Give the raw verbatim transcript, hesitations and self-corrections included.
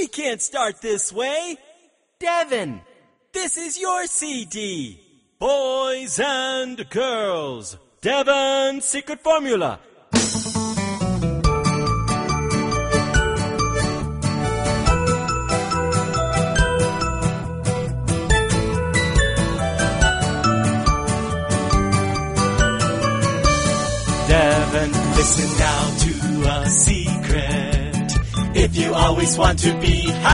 We can't start this way. Devin, this is your C D. Boys and girls, Devin's Secret Formula. Devin, listen now to a secret. If you always want to be happy,